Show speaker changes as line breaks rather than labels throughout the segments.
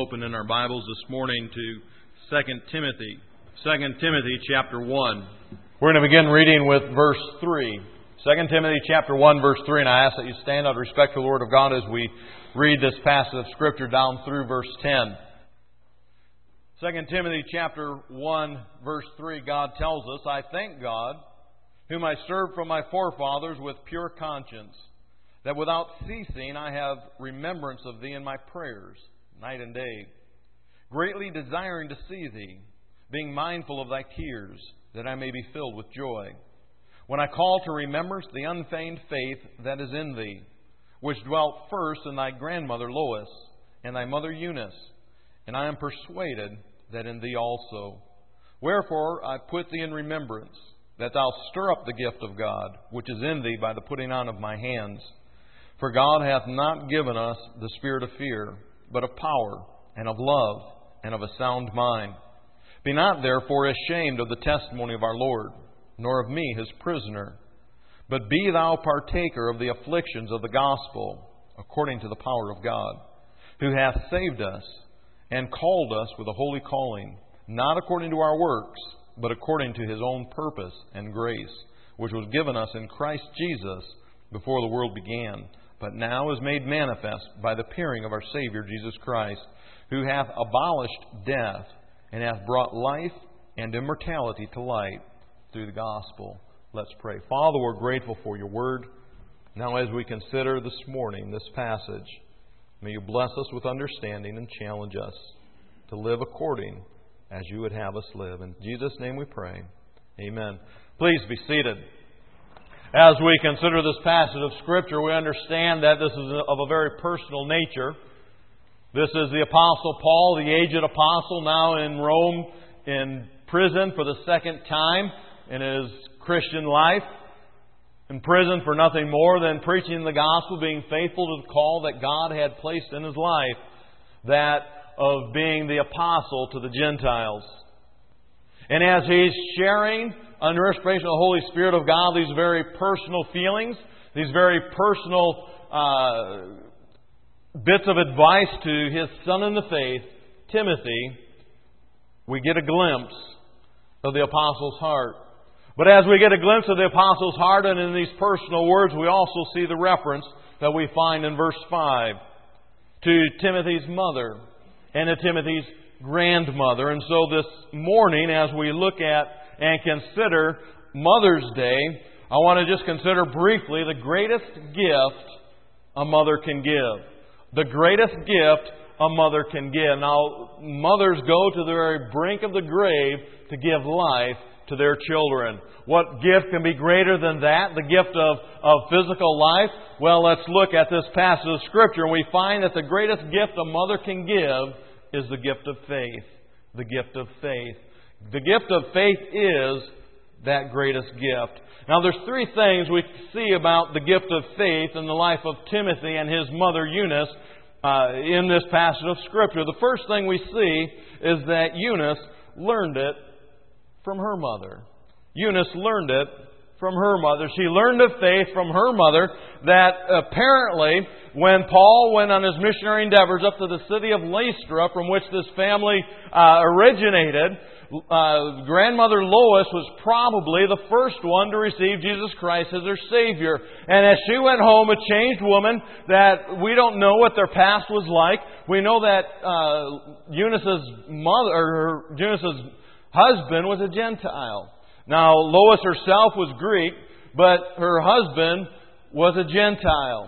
open in our Bibles this morning to 2 Timothy. 2 Timothy chapter 1. We're going to begin reading with verse 3. 2 Timothy chapter 1, verse 3. And I ask that you stand out of respect to the Word of God as we read this passage of Scripture down through verse 10. 2 Timothy chapter 1, verse 3, God tells us, I thank God, whom I served from my forefathers with pure conscience, that without ceasing I have remembrance of thee in my prayers, night and day, greatly desiring to see thee, being mindful of thy tears, that I may be filled with joy. When I call to remembrance the unfeigned faith that is in thee, which dwelt first in thy grandmother Lois and thy mother Eunice, and I am persuaded that in thee also. Wherefore I put thee in remembrance, that thou stir up the gift of God, which is in thee by the putting on of my hands. For God hath not given us the spirit of fear, but of power, and of love, and of a sound mind. Be not therefore ashamed of the testimony of our Lord, nor of me his prisoner, but be thou partaker of the afflictions of the gospel, according to the power of God, who hath saved us, and called us with a holy calling, not according to our works, but according to his own purpose and grace, which was given us in Christ Jesus before the world began, but now is made manifest by the appearing of our Savior Jesus Christ, who hath abolished death, and hath brought life and immortality to light through the gospel. Let's pray. Father, we're grateful for your word. Now as we consider this morning this passage, may you bless us with understanding and challenge us to live according as you would have us live. In Jesus' name we pray. Amen. Please be seated. As we consider this passage of Scripture, we understand that this is of a very personal nature. This is the Apostle Paul, the aged apostle, now in Rome, in prison for the second time in his Christian life. In prison for nothing more than preaching the gospel, being faithful to the call that God had placed in his life, that of being the apostle to the Gentiles. And as he's sharing under inspiration of the Holy Spirit of God these very personal feelings, these very personal bits of advice to his son in the faith, Timothy, we get a glimpse of the apostle's heart. But as we get a glimpse of the apostle's heart, and in these personal words, we also see the reference that we find in verse 5 to Timothy's mother and to Timothy's grandmother. And so this morning, as we look at and consider Mother's Day, I want to just consider briefly the greatest gift a mother can give. The greatest gift a mother can give. Now, mothers go to the very brink of the grave to give life to their children. What gift can be greater than that? The gift of physical life? Well, let's look at this passage of Scripture, and we find that the greatest gift a mother can give is the gift of faith. The gift of faith. The gift of faith is that greatest gift. Now, there's three things we see about the gift of faith in the life of Timothy and his mother Eunice in this passage of Scripture. The first thing we see is that Eunice learned it from her mother. Eunice learned it from her mother. She learned of faith from her mother that apparently when Paul went on his missionary endeavors up to the city of Lystra, from which this family originated, grandmother Lois was probably the first one to receive Jesus Christ as her Savior. And as she went home, a changed woman that we don't know what their past was like. We know that Eunice's husband was a Gentile. Now, Lois herself was Greek, but her husband was a Gentile.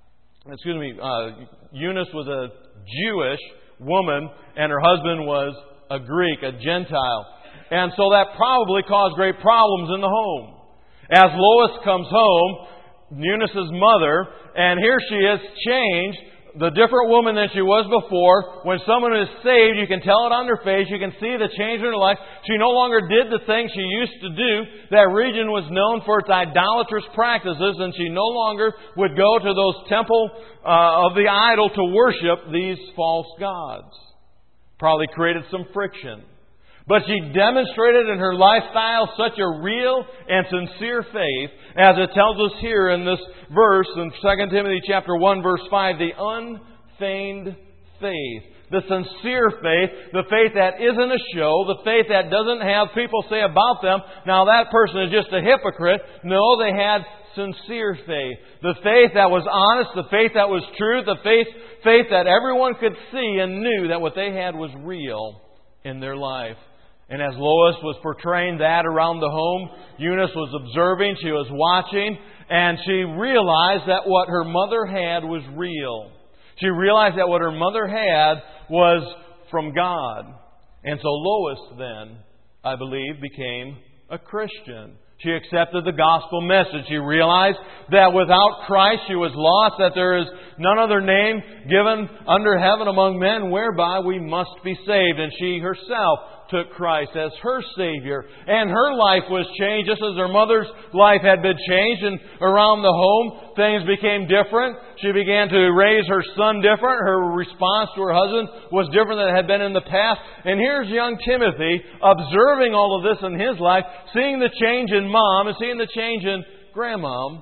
Eunice was a Jewish woman, and her husband was a Greek, a Gentile. And so that probably caused great problems in the home. As Lois comes home, Eunice's mother, and here she is changed, the different woman than she was before. When someone is saved, you can tell it on their face. You can see the change in her life. She no longer did the things she used to do. That region was known for its idolatrous practices, and she no longer would go to those temple of the idol to worship these false gods. Probably created some friction. But she demonstrated in her lifestyle such a real and sincere faith, as it tells us here in this verse in 2 Timothy chapter 1, verse 5, the unfeigned faith. the sincere faith, the faith that isn't a show, the faith that doesn't have people say about them, now that person is just a hypocrite. No, they had sincere faith. The faith that was honest, the faith that was true, the faith that everyone could see and knew that what they had was real in their life. And as Lois was portraying that around the home, Eunice was observing, she was watching, and she realized that what her mother had was real. She realized that what her mother had was from God. And so Lois then, I believe, became a Christian. She accepted the gospel message. She realized that without Christ she was lost, that there is none other name given under heaven among men whereby we must be saved. And she herself took Christ as her Savior. And her life was changed just as her mother's life had been changed. And around the home, things became different. She began to raise her son different. Her response to her husband was different than it had been in the past. And here's young Timothy observing all of this in his life, seeing the change in Mom and seeing the change in Grandmom.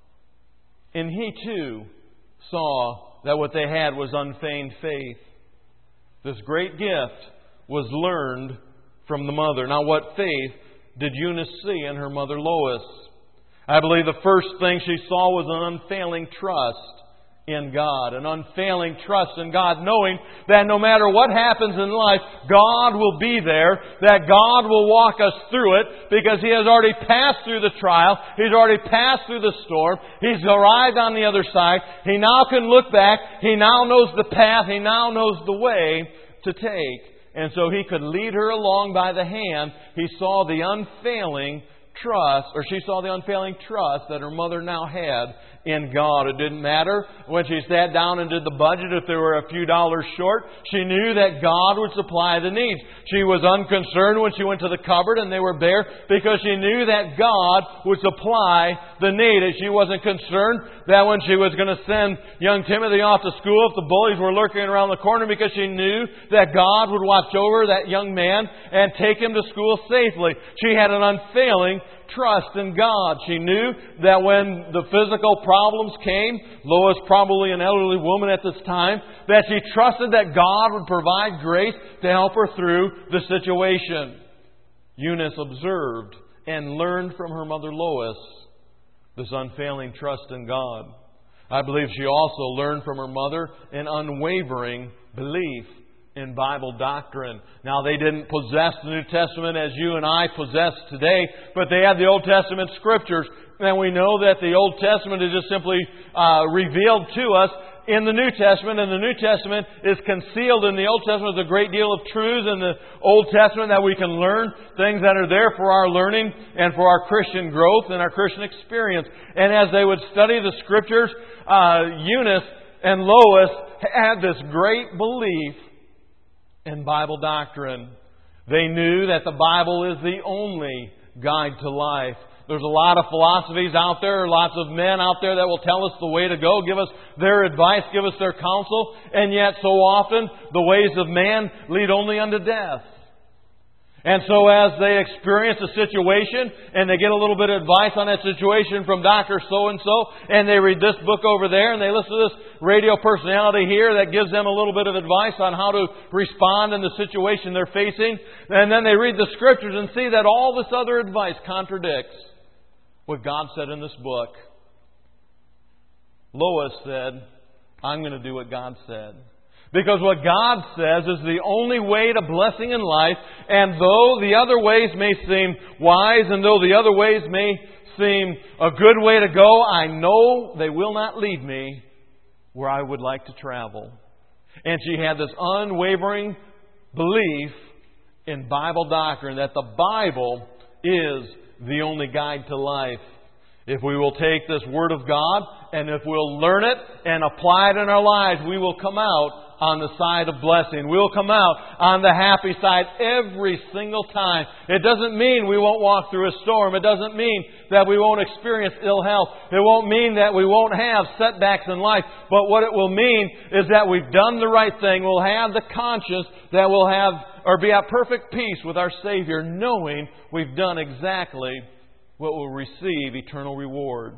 And he too saw that what they had was unfeigned faith. This great gift was learned from the mother. Now, what faith did Eunice see in her mother Lois? I believe the first thing she saw was an unfailing trust in God. An unfailing trust in God, knowing that no matter what happens in life, God will be there, that God will walk us through it, because He has already passed through the trial, He's already passed through the storm, He's arrived on the other side, He now can look back, He now knows the path, He now knows the way to take. And so He could lead her along by the hand. He saw the unfailing trust, or she saw the unfailing trust that her mother now had in God. It didn't matter when she sat down and did the budget if there were a few dollars short. She knew that God would supply the needs. She was unconcerned when she went to the cupboard and they were bare, because she knew that God would supply the need. And she wasn't concerned that when she was going to send young Timothy off to school, if the bullies were lurking around the corner, because she knew that God would watch over that young man and take him to school safely. She had an unfailing trust in God. She knew that when the physical problems came, Lois, probably an elderly woman at this time, that she trusted that God would provide grace to help her through the situation. Eunice observed and learned from her mother Lois this unfailing trust in God. I believe she also learned from her mother an unwavering belief in Bible doctrine. Now, they didn't possess the New Testament as you and I possess today, but they had the Old Testament Scriptures. And we know that the Old Testament is just simply revealed to us in the New Testament. And the New Testament is concealed in the Old Testament. There's a great deal of truths in the Old Testament that we can learn, things that are there for our learning and for our Christian growth and our Christian experience. And as they would study the Scriptures, Eunice and Lois had this great belief in Bible doctrine. They knew that the Bible is the only guide to life. There's a lot of philosophies out there, lots of men out there that will tell us the way to go, give us their advice, give us their counsel, and yet so often the ways of man lead only unto death. And so as they experience a situation and they get a little bit of advice on that situation from Dr. So-and-so, and they read this book over there and they listen to this radio personality here that gives them a little bit of advice on how to respond in the situation they're facing, and then they read the Scriptures and see that all this other advice contradicts what God said in this book. Lois said, I'm going to do what God said. Because what God says is the only way to blessing in life, and though the other ways may seem wise, and though the other ways may seem a good way to go, I know they will not lead me where I would like to travel. And she had this unwavering belief in Bible doctrine, that the Bible is the only guide to life. If we will take this Word of God, and if we'll learn it and apply it in our lives, we will come out on the side of blessing. We'll come out on the happy side every single time. It doesn't mean we won't walk through a storm. It doesn't mean that we won't experience ill health. It won't mean that we won't have setbacks in life. But what it will mean is that we've done the right thing. We'll have the conscience that we'll have, or be at perfect peace with our Savior, knowing we've done exactly what will receive eternal reward.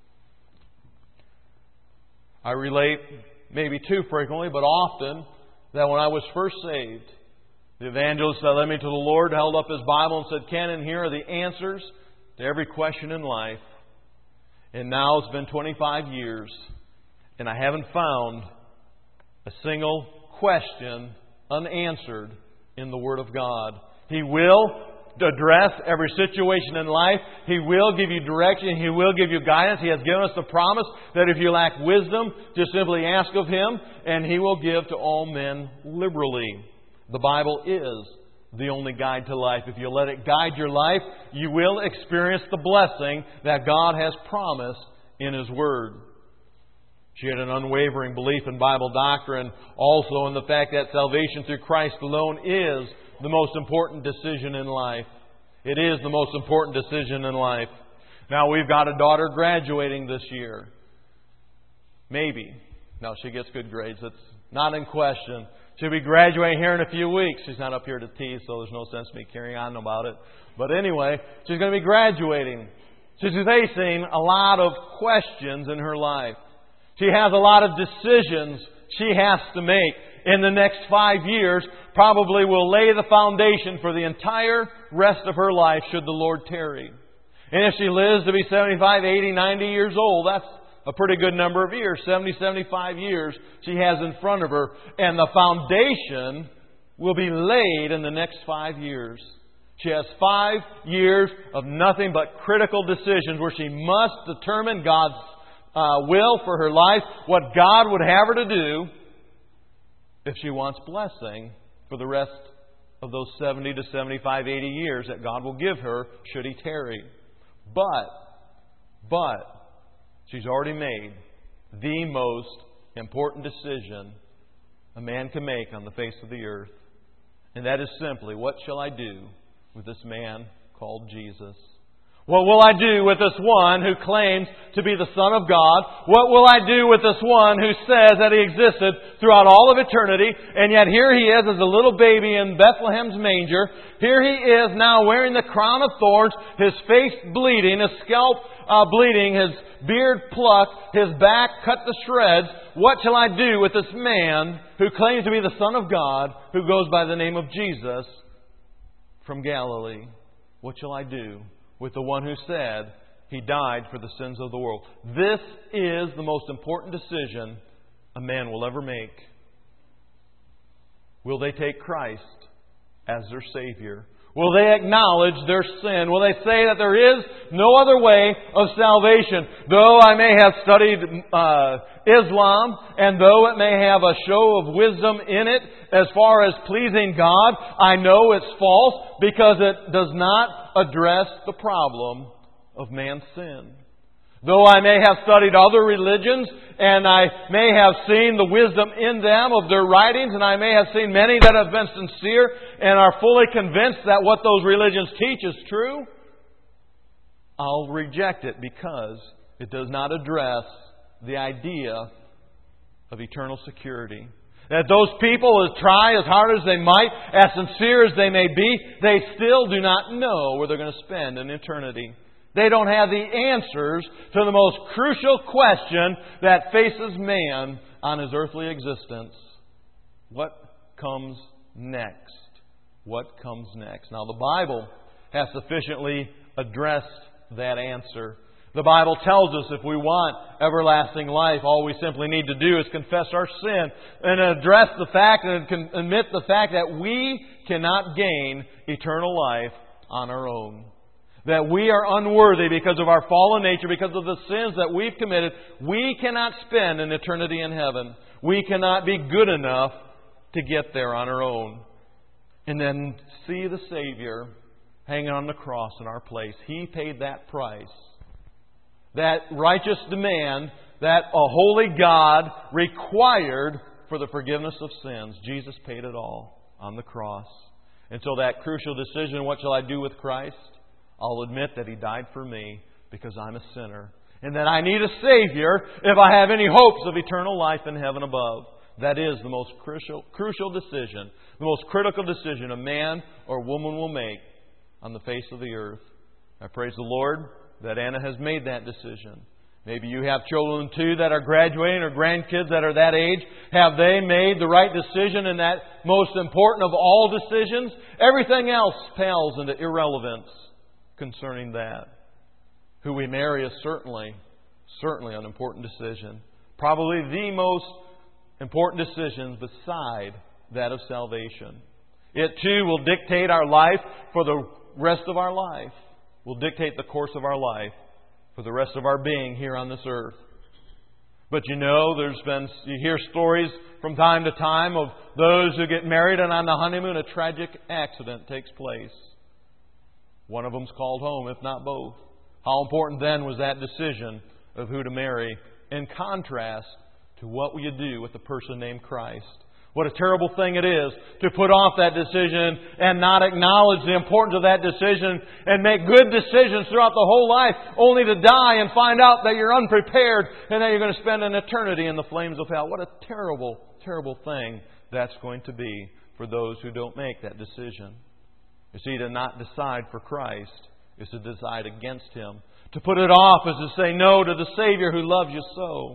I relate, maybe too frequently, but often, that when I was first saved, the evangelist that led me to the Lord held up his Bible and said, "Canon, here are the answers to every question in life." And now it's been 25 years, and I haven't found a single question unanswered in the Word of God. He will address every situation in life. He will give you direction. He will give you guidance. He has given us the promise that if you lack wisdom, just simply ask of Him, and He will give to all men liberally. The Bible is the only guide to life. If you let it guide your life, you will experience the blessing that God has promised in His Word. She had an unwavering belief in Bible doctrine, also in the fact that salvation through Christ alone is the most important decision in life. It is the most important decision in life. Now, we've got a daughter graduating this year. Maybe. No, she gets good grades. It's not in question. She'll be graduating here in a few weeks. She's not up here to tease, so there's no sense in me carrying on about it. But anyway, she's going to be graduating. She's facing a lot of questions in her life. She has a lot of decisions she has to make. In the next 5 years, probably will lay the foundation for the entire rest of her life should the Lord tarry. And if she lives to be 75, 80, 90 years old, that's a pretty good number of years. 70, 75 years she has in front of her. And the foundation will be laid in the next 5 years. She has 5 years of nothing but critical decisions where she must determine God's will for her life, what God would have her to do if she wants blessing for the rest of those 70 to 75, 80 years that God will give her should He tarry. But she's already made the most important decision a man can make on the face of the earth. And that is simply, what shall I do with this man called Jesus? What will I do with this one who claims to be the Son of God? What will I do with this one who says that He existed throughout all of eternity, and yet here He is as a little baby in Bethlehem's manger. Here He is now wearing the crown of thorns, His face bleeding, His scalp bleeding, His beard plucked, His back cut to shreds. What shall I do with this man who claims to be the Son of God, who goes by the name of Jesus from Galilee? What shall I do with the one who said He died for the sins of the world? This is the most important decision a man will ever make. Will they take Christ as their Savior? Will they acknowledge their sin? Will they say that there is no other way of salvation? Though I may have studied Islam, and though it may have a show of wisdom in it as far as pleasing God, I know it's false because it does not address the problem of man's sin. Though I may have studied other religions, and I may have seen the wisdom in them of their writings, and I may have seen many that have been sincere and are fully convinced that what those religions teach is true, I'll reject it because it does not address the idea of eternal security. That those people, as try as hard as they might, as sincere as they may be, they still do not know where they're going to spend an eternity. They don't have the answers to the most crucial question that faces man on his earthly existence. What comes next? What comes next? Now, the Bible has sufficiently addressed that answer. The Bible tells us if we want everlasting life, all we simply need to do is confess our sin and address the fact and admit the fact that we cannot gain eternal life on our own. That we are unworthy because of our fallen nature, because of the sins that we've committed. We cannot spend an eternity in heaven. We cannot be good enough to get there on our own. And then see the Savior hanging on the cross in our place. He paid that price. That righteous demand that a holy God required for the forgiveness of sins. Jesus paid it all on the cross. And so that crucial decision, what shall I do with Christ? I'll admit that He died for me because I'm a sinner. And that I need a Savior if I have any hopes of eternal life in heaven above. That is the most crucial decision, the most critical decision a man or woman will make on the face of the earth. I praise the Lord that Anna has made that decision. Maybe you have children too that are graduating or grandkids that are that age. Have they made the right decision in that most important of all decisions? Everything else pales into irrelevance concerning that. Who we marry is certainly an important decision. Probably the most important decision beside that of salvation. It too will dictate our life for the rest of our life. Will dictate the course of our life for the rest of our being here on this earth. But you know, you hear stories from time to time of those who get married and on the honeymoon a tragic accident takes place. One of them's called home, if not both. How important then was that decision of who to marry in contrast to what will you do with a person named Christ? What a terrible thing it is to put off that decision and not acknowledge the importance of that decision and make good decisions throughout the whole life, only to die and find out that you're unprepared and that you're going to spend an eternity in the flames of hell. What a terrible, terrible thing that's going to be for those who don't make that decision. You see, to not decide for Christ is to decide against Him. To put it off is to say no to the Savior who loves you so.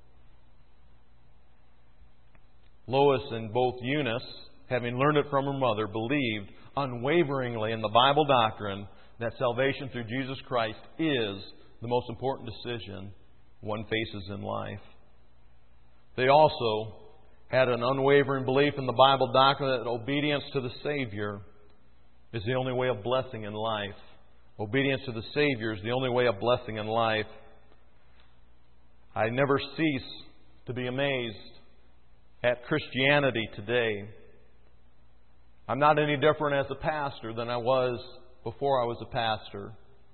Lois and both Eunice, having learned it from her mother, believed unwaveringly in the Bible doctrine that salvation through Jesus Christ is the most important decision one faces in life. They also had an unwavering belief in the Bible doctrine that obedience to the Savior is the only way of blessing in life. Obedience to the Savior is the only way of blessing in life. I never cease to be amazed at Christianity today. I'm not any different as a pastor than I was before I was a pastor.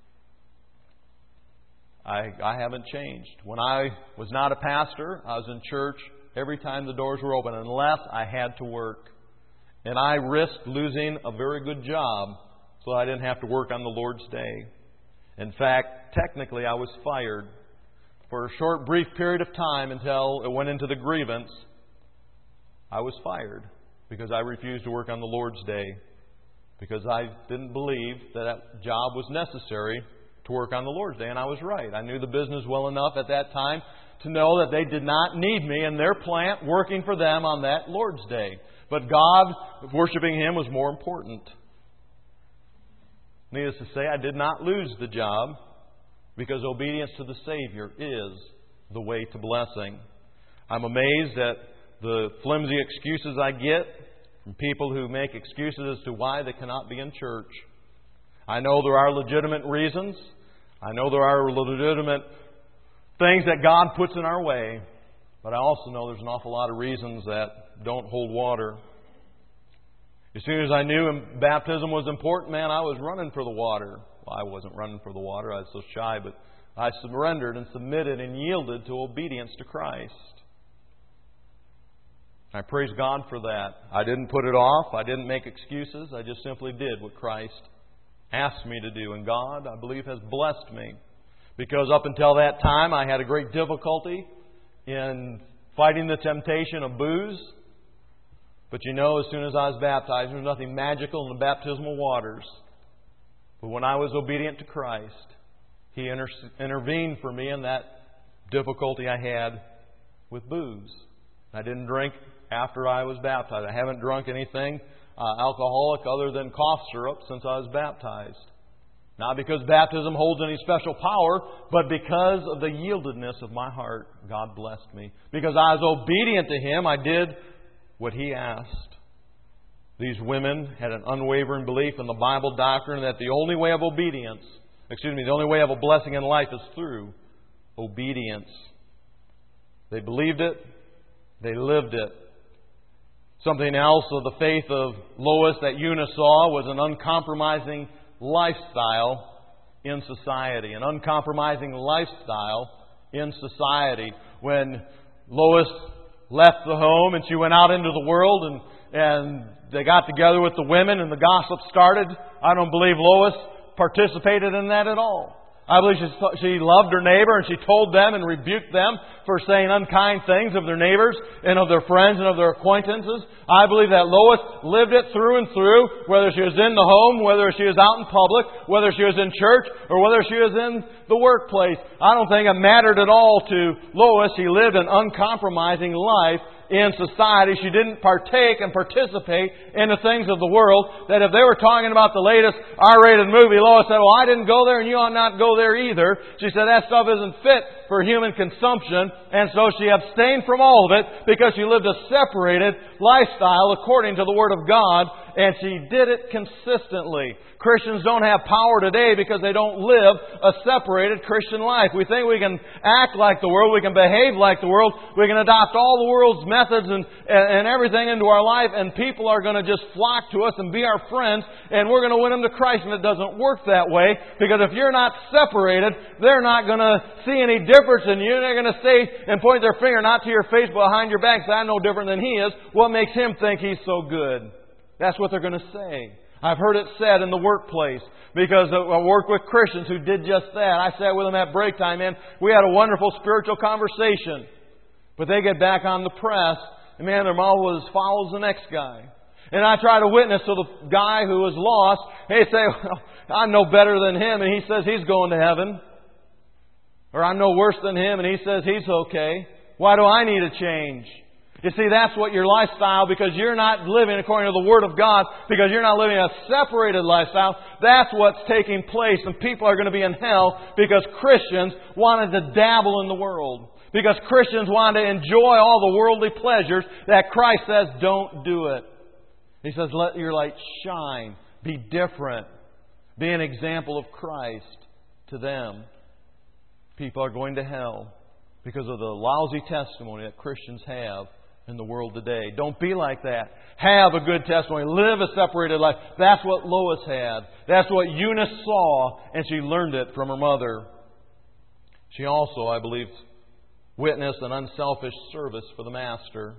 I haven't changed. When I was not a pastor, I was in church every time the doors were open, unless I had to work. And I risked losing a very good job so I didn't have to work on the Lord's Day. In fact, technically I was fired for a short, brief period of time until it went into the grievance. I was fired because I refused to work on the Lord's Day, because I didn't believe that job was necessary to work on the Lord's Day. And I was right. I knew the business well enough at that time to know that they did not need me in their plant working for them on that Lord's Day. But God, worshiping Him, was more important. Needless to say, I did not lose the job, because obedience to the Savior is the way to blessing. I'm amazed at the flimsy excuses I get from people who make excuses as to why they cannot be in church. I know there are legitimate reasons. I know there are legitimate things that God puts in our way. But I also know there's an awful lot of reasons that don't hold water. As soon as I knew baptism was important, man, I was running for the water. Well, I wasn't running for the water. I was so shy, but I surrendered and submitted and yielded to obedience to Christ. I praise God for that. I didn't put it off. I didn't make excuses. I just simply did what Christ asked me to do. And God, I believe, has blessed me. Because up until that time, I had a great difficulty in fighting the temptation of booze. But you know, as soon as I was baptized, there was nothing magical in the baptismal waters. But when I was obedient to Christ, He intervened for me in that difficulty I had with booze. I didn't drink after I was baptized. I haven't drunk anything alcoholic other than cough syrup since I was baptized. Not because baptism holds any special power, but because of the yieldedness of my heart. God blessed me. Because I was obedient to Him, I did what He asked. These women had an unwavering belief in the Bible doctrine that the only way of the only way of a blessing in life is through obedience. They believed it. They lived it. Something else of the faith of Lois that Eunice saw was an uncompromising lifestyle in society. An uncompromising lifestyle in society. When Lois left the home and she went out into the world and they got together with the women and the gossip started, I don't believe Lois participated in that at all. I believe she loved her neighbor and she told them and rebuked them for saying unkind things of their neighbors and of their friends and of their acquaintances. I believe that Lois lived it through and through, whether she was in the home, whether she was out in public, whether she was in church, or whether she was in the workplace. I don't think it mattered at all to Lois. She lived an uncompromising life in society. She didn't partake and participate in the things of the world. That if they were talking about the latest R-rated movie, Lois said, well, I didn't go there and you ought not go there either. She said that stuff isn't fit for human consumption. And so she abstained from all of it because she lived a separated lifestyle according to the Word of God. And she did it consistently. Christians don't have power today because they don't live a separated Christian life. We think we can act like the world, we can behave like the world, we can adopt all the world's methods and everything into our life, and people are going to just flock to us and be our friends, and we're going to win them to Christ. And it doesn't work that way, because if you're not separated, they're not going to see any difference in you. They're going to say and point their finger not to your face but behind your back and say, I'm no different than he is. What makes him think he's so good? That's what they're going to say. I've heard it said in the workplace, because I work with Christians who did just that. I sat with them at break time, and we had a wonderful spiritual conversation. But they get back on the press, and man, their mouth was as foul as the next guy. And I try to witness to the guy who was lost. They say, well, I'm no better than him, and he says he's going to heaven. Or I'm no worse than him, and he says he's okay. Why do I need a change? You see, that's what your lifestyle, because you're not living according to the Word of God, because you're not living a separated lifestyle. That's what's taking place, and people are going to be in hell because Christians wanted to dabble in the world. Because Christians wanted to enjoy all the worldly pleasures that Christ says, don't do it. He says, let your light shine. Be different. Be an example of Christ to them. People are going to hell because of the lousy testimony that Christians have in the world today. Don't be like that. Have a good testimony. Live a separated life. That's what Lois had. That's what Eunice saw, and she learned it from her mother. She also, I believe, witnessed an unselfish service for the Master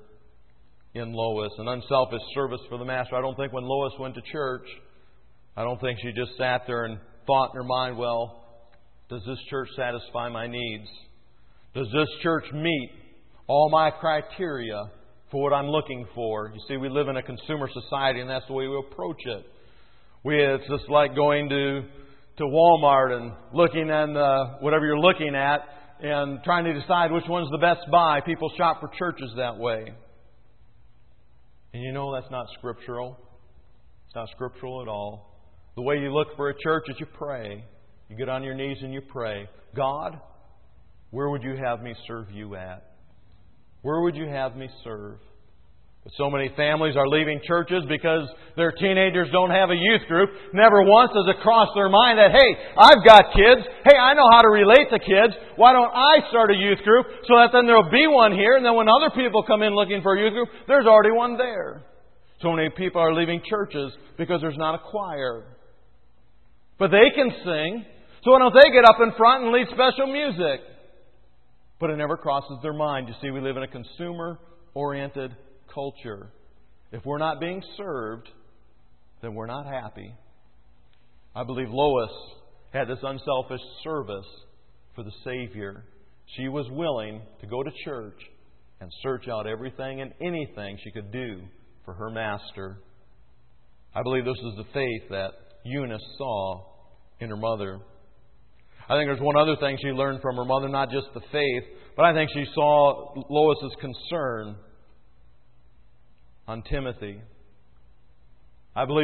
in Lois. An unselfish service for the Master. I don't think when Lois went to church, I don't think she just sat there and thought in her mind, well, does this church satisfy my needs? Does this church meet all my criteria for what I'm looking for? You see, we live in a consumer society, and that's the way we approach it. It's just like going to Walmart and looking at whatever you're looking at and trying to decide which one's the best buy. People shop for churches that way. And you know that's not scriptural. It's not scriptural at all. The way you look for a church is you pray. You get on your knees and you pray. God, where would you have me serve you at? Where would you have me serve? But so many families are leaving churches because their teenagers don't have a youth group. Never once does it cross their mind that, hey, I've got kids. Hey, I know how to relate to kids. Why don't I start a youth group so that then there'll be one here, and then when other people come in looking for a youth group, there's already one there. So many people are leaving churches because there's not a choir. But they can sing, so why don't they get up in front and lead special music? But it never crosses their mind. You see, we live in a consumer-oriented culture. If we're not being served, then we're not happy. I believe Lois had this unselfish service for the Savior. She was willing to go to church and search out everything and anything she could do for her Master. I believe this is the faith that Eunice saw in her mother. I think there's one other thing she learned from her mother, not just the faith, but I think she saw Lois's concern on Timothy. I believe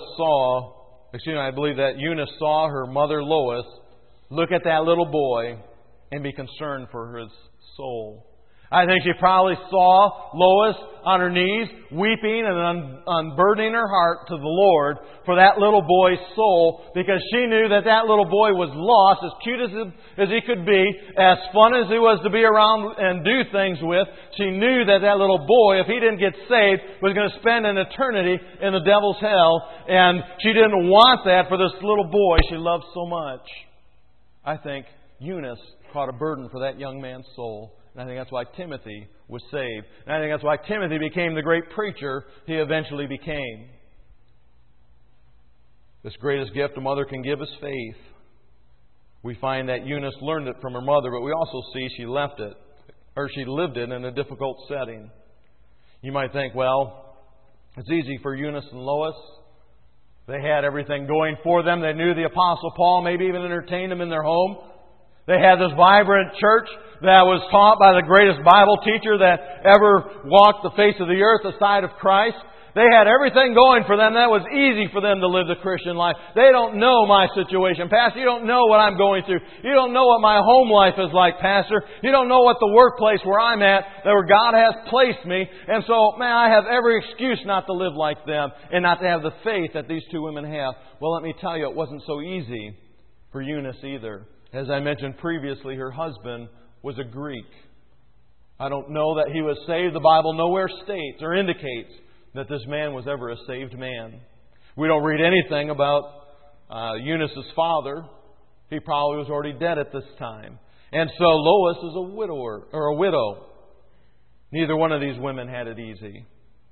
that Eunice saw her mother Lois look at that little boy and be concerned for his soul. I think she probably saw Lois on her knees, weeping and unburdening her heart to the Lord for that little boy's soul, because she knew that that little boy was lost, as cute as he could be, as fun as he was to be around and do things with. She knew that that little boy, if he didn't get saved, was going to spend an eternity in the devil's hell, and she didn't want that for this little boy she loved so much. I think Eunice caught a burden for that young man's soul. And I think that's why Timothy was saved. And I think that's why Timothy became the great preacher he eventually became. This greatest gift a mother can give is faith. We find that Eunice learned it from her mother, but we also see she lived it in a difficult setting. You might think, well, it's easy for Eunice and Lois. They had everything going for them. They knew the Apostle Paul, maybe even entertained him in their home. They had this vibrant church that was taught by the greatest Bible teacher that ever walked the face of the earth aside of Christ. They had everything going for them. That was easy for them to live the Christian life. They don't know my situation. Pastor, you don't know what I'm going through. You don't know what my home life is like, Pastor. You don't know what the workplace where I'm at, where God has placed me. And so, man, I have every excuse not to live like them and not to have the faith that these two women have. Well, let me tell you, it wasn't so easy for Eunice either. As I mentioned previously, her husband was a Greek. I don't know that he was saved. The Bible nowhere states or indicates that this man was ever a saved man. We don't read anything about Eunice's father. He probably was already dead at this time. And so Lois is a widower or a widow. Neither one of these women had it easy.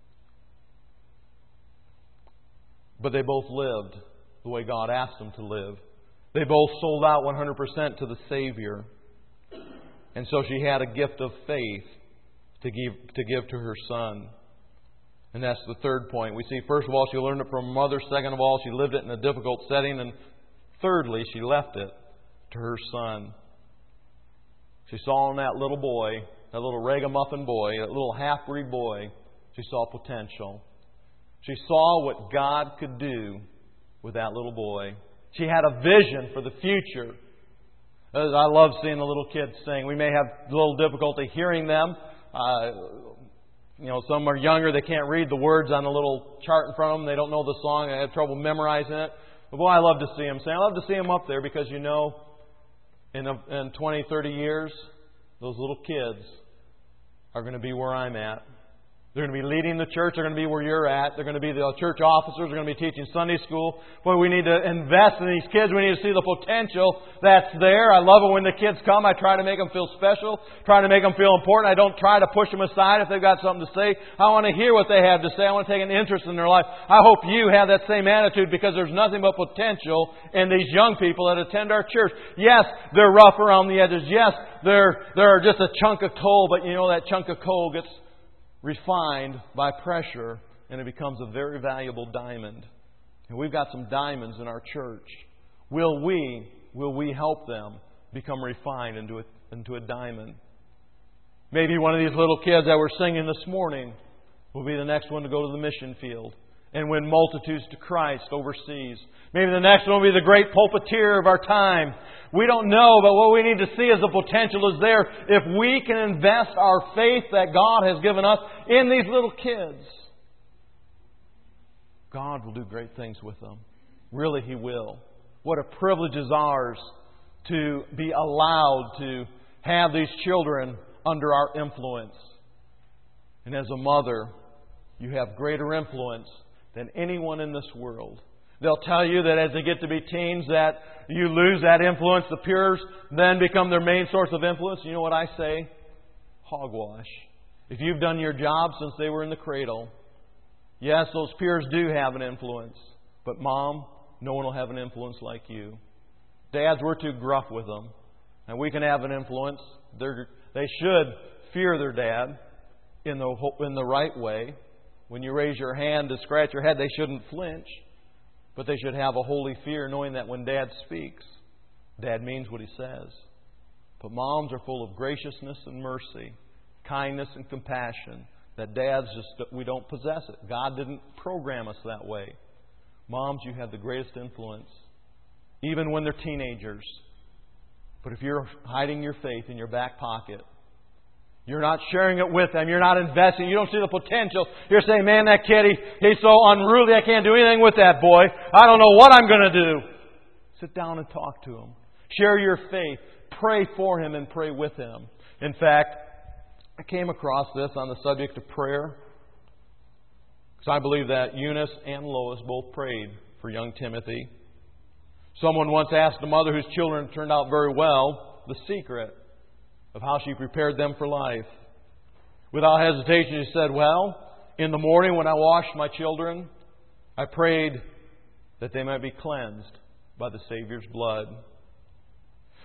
But they both lived the way God asked them to live. They both sold out 100% to the Savior. And so she had a gift of faith to give to her son. And that's the third point. We see, first of all, she learned it from her mother. Second of all, she lived it in a difficult setting. And thirdly, she left it to her son. She saw in that little boy, that little ragamuffin boy, that little half-breed boy, she saw potential. She saw what God could do with that little boy. She had a vision for the future. I love seeing the little kids sing. We may have a little difficulty hearing them. Some are younger. They can't read the words on the little chart in front of them. They don't know the song. They have trouble memorizing it. But boy, I love to see them sing. I love to see them up there because, in 20, 30 years, those little kids are going to be where I'm at. They're going to be leading the church. They're going to be where you're at. They're going to be the church officers. They're going to be teaching Sunday school. Boy, we need to invest in these kids. We need to see the potential that's there. I love it when the kids come. I try to make them feel special. Try to make them feel important. I don't try to push them aside if they've got something to say. I want to hear what they have to say. I want to take an interest in their life. I hope you have that same attitude because there's nothing but potential in these young people that attend our church. Yes, they're rough around the edges. Yes, they're just a chunk of coal, but that chunk of coal gets refined by pressure, and it becomes a very valuable diamond. And we've got some diamonds in our church. Will we help them become refined into a diamond? Maybe one of these little kids that were singing this morning will be the next one to go to the mission field and win multitudes to Christ overseas. Maybe the next one will be the great pulpiteer of our time. We don't know, but what we need to see is the potential is there if we can invest our faith that God has given us in these little kids. God will do great things with them. Really, He will. What a privilege is ours to be allowed to have these children under our influence. And as a mother, you have greater influence than anyone in this world. They'll tell you that as they get to be teens that you lose that influence. The peers then become their main source of influence. You know what I say? Hogwash. If you've done your job since they were in the cradle, yes, those peers do have an influence. But Mom, no one will have an influence like you. Dads, we're too gruff with them. And we can have an influence. They should fear their dad in the right way. When you raise your hand to scratch your head, they shouldn't flinch. But they should have a holy fear, knowing that when Dad speaks, Dad means what he says. But moms are full of graciousness and mercy, kindness and compassion. That dads we don't possess it. God didn't program us that way. Moms, you have the greatest influence, even when they're teenagers. But if you're hiding your faith in your back pocket, you're not sharing it with them. You're not investing. You don't see the potential. You're saying, man, that kid, he's so unruly. I can't do anything with that boy. I don't know what I'm going to do. Sit down and talk to him. Share your faith. Pray for him and pray with him. In fact, I came across this on the subject of prayer because I believe that Eunice and Lois both prayed for young Timothy. Someone once asked a mother whose children turned out very well the secret of how she prepared them for life. Without hesitation, she said, well, in the morning when I washed my children, I prayed that they might be cleansed by the Savior's blood.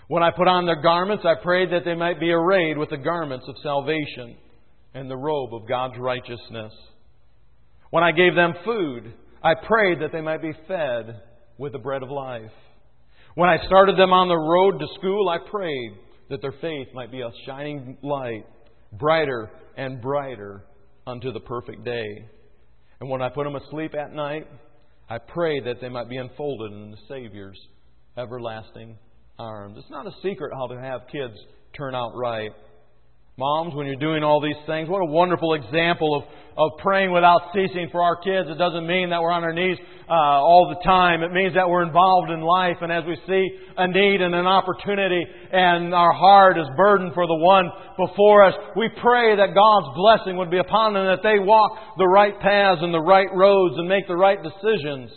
When I put on their garments, I prayed that they might be arrayed with the garments of salvation and the robe of God's righteousness. When I gave them food, I prayed that they might be fed with the bread of life. When I started them on the road to school, I prayed that their faith might be a shining light, brighter and brighter unto the perfect day. And when I put them asleep at night, I prayed that they might be enfolded in the Savior's everlasting arms. It's not a secret how to have kids turn out right. Moms, when you're doing all these things, what a wonderful example of praying without ceasing for our kids. It doesn't mean that we're on our knees all the time. It means that we're involved in life. And as we see a need and an opportunity and our heart is burdened for the one before us, we pray that God's blessing would be upon them, that they walk the right paths and the right roads and make the right decisions.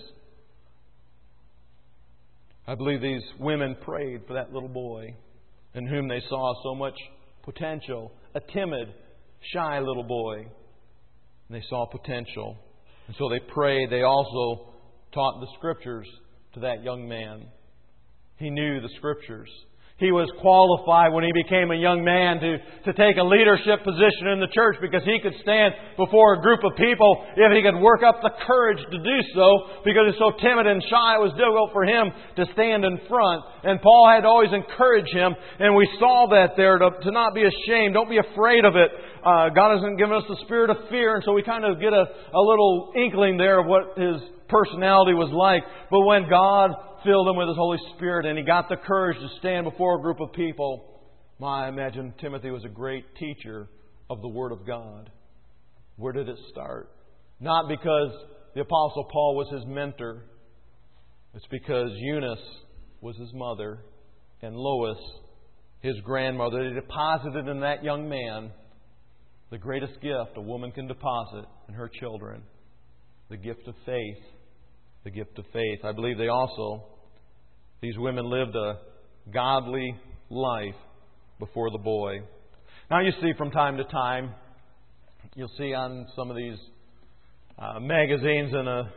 I believe these women prayed for that little boy in whom they saw so much potential. A timid, shy little boy. And they saw potential. And so they prayed. They also taught the Scriptures to that young man. He knew the Scriptures. He was qualified when he became a young man to take a leadership position in the church because he could stand before a group of people if he could work up the courage to do so, because he's so timid and shy. It was difficult for him to stand in front. And Paul had to always encourage him, and we saw that there, to not be ashamed. Don't be afraid of it. God hasn't given us the spirit of fear, and so we kind of get a little inkling there of what his personality was like. But when God filled him with His Holy Spirit and he got the courage to stand before a group of people, I imagine Timothy was a great teacher of the Word of God. Where did it start? Not because the Apostle Paul was his mentor. It's because Eunice was his mother and Lois his grandmother. They deposited in that young man the greatest gift a woman can deposit in her children, the gift of faith. The gift of faith. I believe these women lived a godly life before the boy. Now you see from time to time, you'll see on some of these magazines in a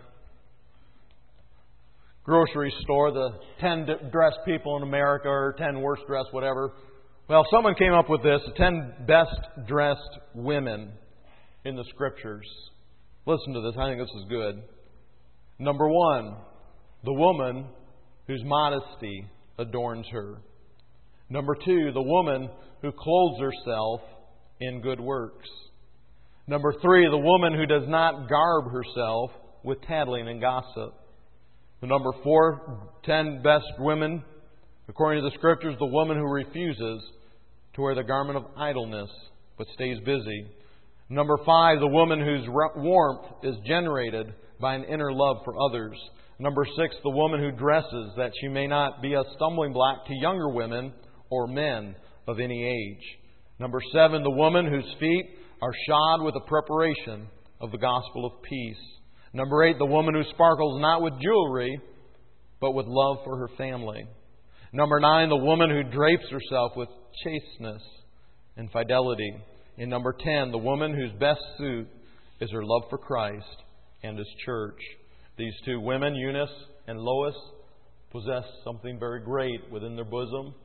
grocery store, the 10 dressed people in America or 10 worst dressed, whatever. Well, someone came up with this, the 10 best dressed women in the Scriptures. Listen to this. I think this is good. Number 1, the woman whose modesty adorns her. Number 2, the woman who clothes herself in good works. Number 3, the woman who does not garb herself with tattling and gossip. The number 4, 10 best women, according to the Scriptures, the woman who refuses to wear the garment of idleness but stays busy. Number 5, the woman whose warmth is generated by an inner love for others. Number 6, the woman who dresses that she may not be a stumbling block to younger women or men of any age. Number 7, the woman whose feet are shod with the preparation of the gospel of peace. Number 8, the woman who sparkles not with jewelry, but with love for her family. Number 9, the woman who drapes herself with chasteness and fidelity. And number 10, the woman whose best suit is her love for Christ and His church. These two women, Eunice and Lois, possess something very great within their bosom: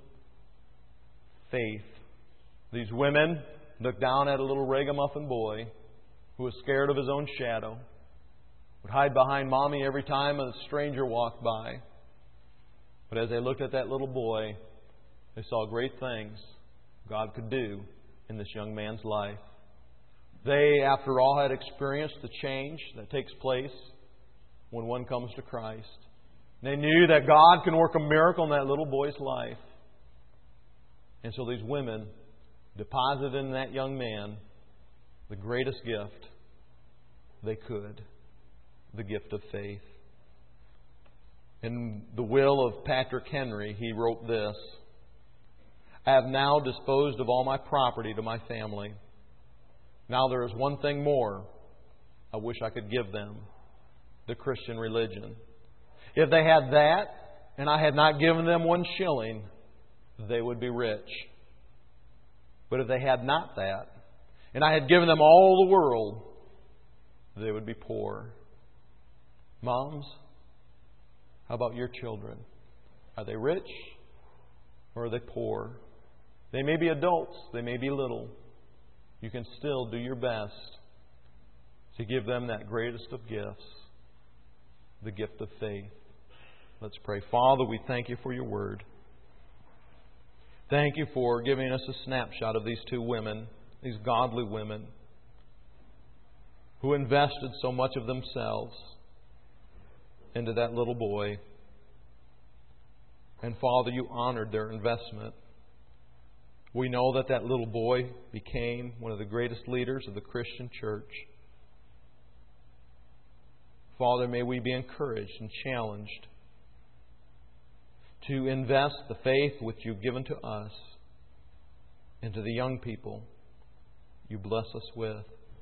faith. These women looked down at a little ragamuffin boy who was scared of his own shadow, would hide behind Mommy every time a stranger walked by. But as they looked at that little boy, they saw great things God could do in this young man's life. They, after all, had experienced the change that takes place when one comes to Christ. They knew that God can work a miracle in that little boy's life. And so these women deposited in that young man the greatest gift they could, the gift of faith. In the will of Patrick Henry, he wrote this: "I have now disposed of all my property to my family. Now there is one thing more I wish I could give them: the Christian religion. If they had that, and I had not given them 1 shilling, they would be rich. But if they had not that, and I had given them all the world, they would be poor." Moms, how about your children? Are they rich or are they poor? They may be adults, they may be little. You can still do your best to give them that greatest of gifts, the gift of faith. Let's pray. Father, we thank You for Your Word. Thank You for giving us a snapshot of these two women, these godly women, who invested so much of themselves into that little boy. And Father, You honored their investment. We know that that little boy became one of the greatest leaders of the Christian church. Father, may we be encouraged and challenged to invest the faith which You've given to us into the young people You bless us with.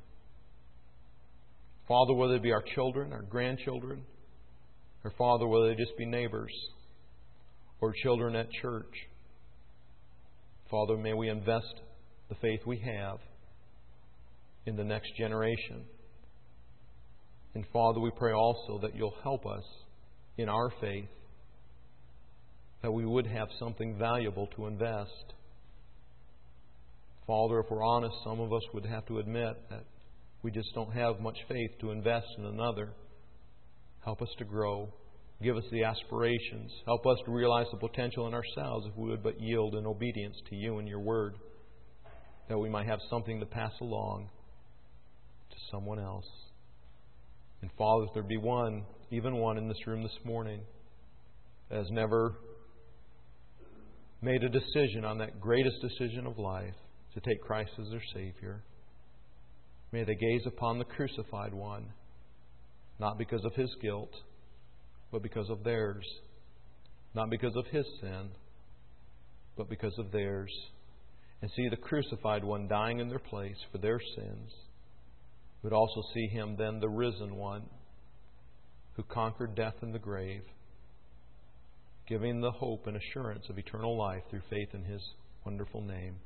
Father, whether it be our children, our grandchildren, or Father, whether they just be neighbors or children at church, Father, may we invest the faith we have in the next generation. And Father, we pray also that You'll help us in our faith, that we would have something valuable to invest. Father, if we're honest, some of us would have to admit that we just don't have much faith to invest in another. Help us to grow. Give us the aspirations. Help us to realize the potential in ourselves if we would but yield in obedience to You and Your Word, that we might have something to pass along to someone else. And Father, if there be one, even one in this room this morning, that has never made a decision on that greatest decision of life, to take Christ as their Savior, may they gaze upon the crucified One, not because of His guilt, but because of theirs. Not because of His sin, but because of theirs. And see the crucified One dying in their place for their sins, but also see Him then the risen One who conquered death and the grave, giving the hope and assurance of eternal life through faith in His wonderful name.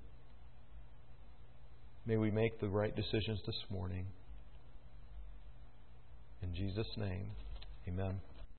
May we make the right decisions this morning. In Jesus' name, amen.